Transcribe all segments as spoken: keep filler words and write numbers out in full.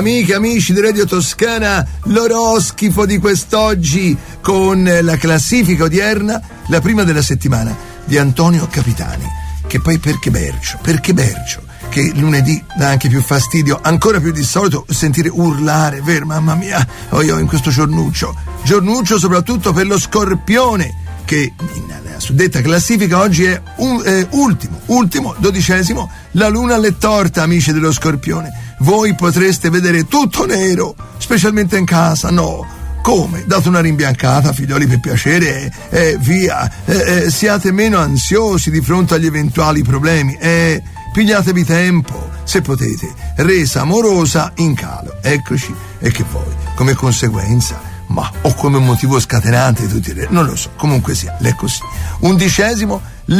Amiche, amici di Radio Toscana, l'oroscifo di quest'oggi con la classifica odierna, la prima della settimana di Antonio Capitani, che poi perché Bercio, perché Bercio, che lunedì dà anche più fastidio, ancora più di solito, sentire urlare, vero, mamma mia, oh io in questo giornuccio, giornuccio soprattutto per lo Scorpione, che nella suddetta classifica oggi è un, eh, ultimo, ultimo, dodicesimo, la luna alle torta, amici dello Scorpione. Voi potreste vedere tutto nero, specialmente in casa, no? Come? Date una rimbiancata, figlioli, per piacere, e eh, via, eh, eh, siate meno ansiosi di fronte agli eventuali problemi, eh, pigliatevi tempo, se potete, resa amorosa in calo, eccoci, e che voi, come conseguenza, ma o come motivo scatenante di tutti i re, non lo so, comunque sia, è così. Undicesimo,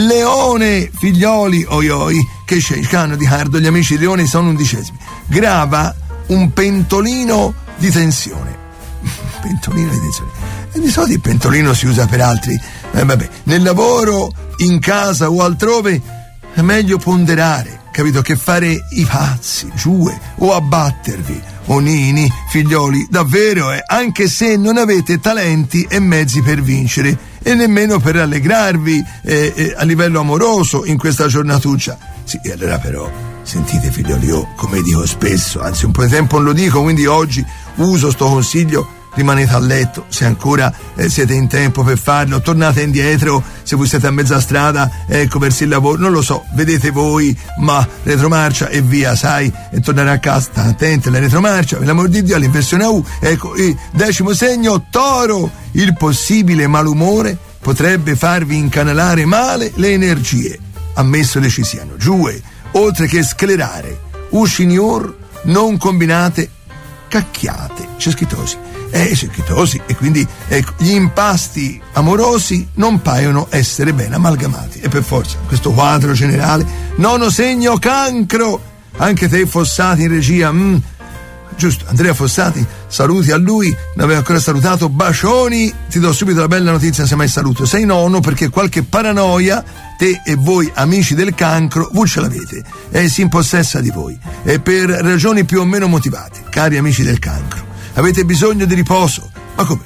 Leone, figlioli, oi oi, che cercano di cardo, gli amici di Leone sono undicesimi, grava un pentolino di tensione, pentolino di tensione, e di solito il pentolino si usa per altri, eh, vabbè, nel lavoro, in casa o altrove, è meglio ponderare, capito, che fare i pazzi, giù, o abbattervi. Onini, figlioli, davvero, eh, anche se non avete talenti e mezzi per vincere e nemmeno per rallegrarvi eh, eh, a livello amoroso in questa giornatuccia. Sì, e allora però, sentite figlioli, io come dico spesso, anzi un po' di tempo non lo dico, quindi oggi uso sto consiglio, rimanete a letto se ancora eh, siete in tempo per farlo, tornate indietro se voi siete a mezza strada, ecco, verso il lavoro, non lo so, vedete voi, ma retromarcia e via, sai, e tornare a casa, state attenti alla retromarcia, per l'amor di Dio, all'inversione a U. Ecco, il decimo segno, Toro, il possibile malumore potrebbe farvi incanalare male le energie, ammesso le ci siano, giù, oltre che sclerare, uscinior, non combinate cacchiate, c'è scritto così. Eh, secchitosi, e quindi ecco, gli impasti amorosi non paiono essere ben amalgamati, e per forza questo quadro generale. Nono segno, Cancro, anche te Fossati in regia, mm, giusto, Andrea Fossati, saluti a lui, non aveva ancora salutato, bacioni, ti do subito la bella notizia se mai saluto, sei nono perché qualche paranoia te e voi amici del Cancro voi ce l'avete e si impossessa di voi, e per ragioni più o meno motivate, cari amici del Cancro. Avete bisogno di riposo, ma come?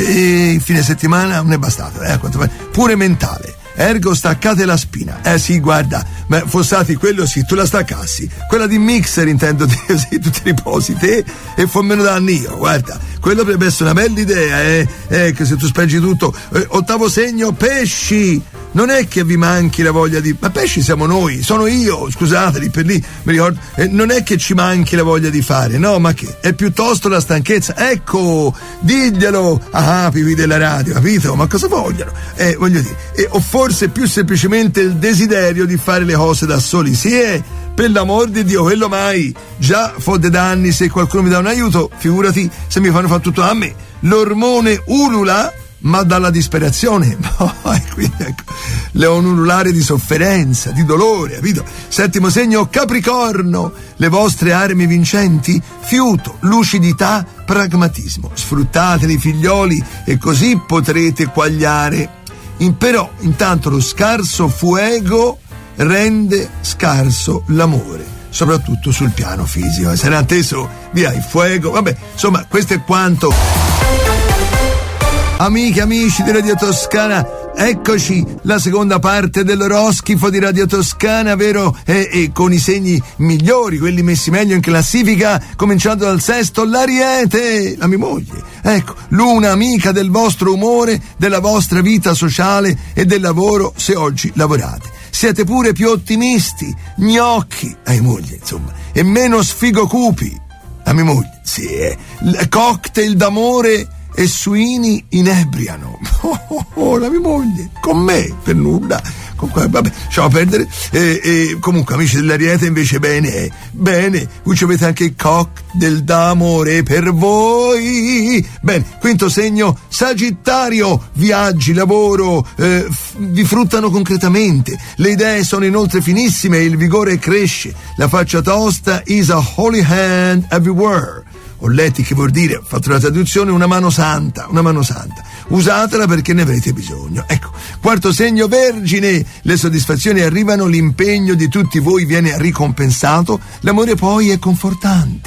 E il fine settimana non è bastato, eh, quanto pure mentale. Ergo staccate la spina. Eh sì, guarda, ma Fossati, quello sì, tu la staccassi. Quella di Mixer intendo dire, sì, tu ti riposi te e fa meno danni io, guarda. Quello potrebbe essere una bella idea, eh, eh che se tu speggi tutto. Eh, ottavo segno, Pesci. Non è che vi manchi la voglia di... Ma pesci siamo noi, sono io, scusateli, per lì mi ricordo, eh, non è che ci manchi la voglia di fare, no, ma che? È piuttosto la stanchezza, ecco, diglielo a apivi della radio, capito? Ma cosa vogliono? Eh, voglio dire, eh, o forse più semplicemente il desiderio di fare le cose da soli, sì, eh, per l'amor di Dio, quello mai, già fodde danni se qualcuno mi dà un aiuto, figurati se mi fanno fare tutto a me. L'ormone ulula, ma dalla disperazione, no, e quindi ecco, le ululare di sofferenza, di dolore, capito? Settimo segno, Capricorno, le vostre armi vincenti, fiuto, lucidità, pragmatismo, sfruttateli figlioli e così potrete quagliare. In, però intanto lo scarso fuego rende scarso l'amore, soprattutto sul piano fisico, sarà atteso, via il fuego, vabbè, insomma questo è quanto. Amiche, amici di Radio Toscana, eccoci, la seconda parte dell'oroscifo di Radio Toscana, vero? E, e con i segni migliori, quelli messi meglio in classifica, cominciando dal sesto, l'Ariete, la mia moglie. Ecco, l'una amica del vostro umore, della vostra vita sociale e del lavoro, se oggi lavorate. Siete pure più ottimisti, gnocchi, ai moglie, insomma, e meno sfigocupi. La mia moglie, sì, eh. Cocktail d'amore e suini inebriano. Oh, oh, oh, la mia moglie, con me, per nulla. Comunque, vabbè, lasciamo perdere. E, e comunque, amici dell'Ariete, invece, bene, bene, voi ci avete anche il cocktail d'amore per voi. Bene, quinto segno, Sagittario, viaggi, lavoro, eh, f- vi fruttano concretamente. Le idee sono inoltre finissime e il vigore cresce. La faccia tosta is a holy hand everywhere. Ho letti che vuol dire, ho fatto la traduzione, una mano santa, una mano santa. Usatela perché ne avrete bisogno. Ecco, quarto segno, Vergine, le soddisfazioni arrivano, l'impegno di tutti voi viene ricompensato, l'amore poi è confortante.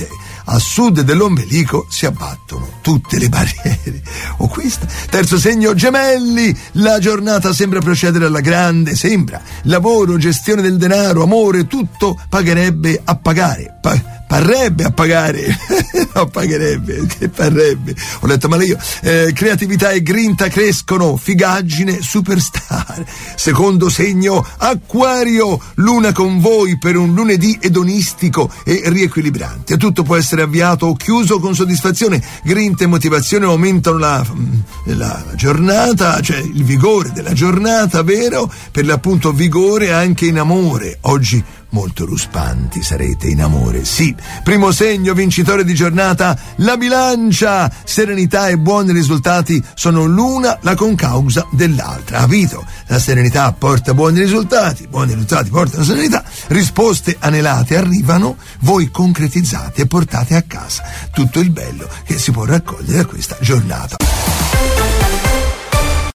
a sud dell'ombelico si abbattono tutte le barriere. O questa. Terzo segno, Gemelli, la giornata sembra procedere alla grande, sembra. Lavoro, gestione del denaro, amore, tutto pagherebbe a pagare. Pa- parrebbe a pagare. No, pagherebbe, che parrebbe. Ho letto male io. Eh, creatività e grinta crescono, figaggine, superstar. Secondo segno, Acquario, luna con voi per un lunedì edonistico e riequilibrante. Tutto può essere avviato o chiuso con soddisfazione. Grinta e motivazione aumentano la, la, la giornata, cioè il vigore della giornata, vero? Per l'appunto vigore anche in amore. Oggi molto ruspanti sarete in amore, sì. Primo segno vincitore di giornata, la Bilancia. Serenità e buoni risultati sono l'una la concausa dell'altra. Capito? La serenità porta buoni risultati, buoni risultati portano serenità, risposte anelate arrivano, voi concretizzate e portate a casa tutto il bello che si può raccogliere da questa giornata.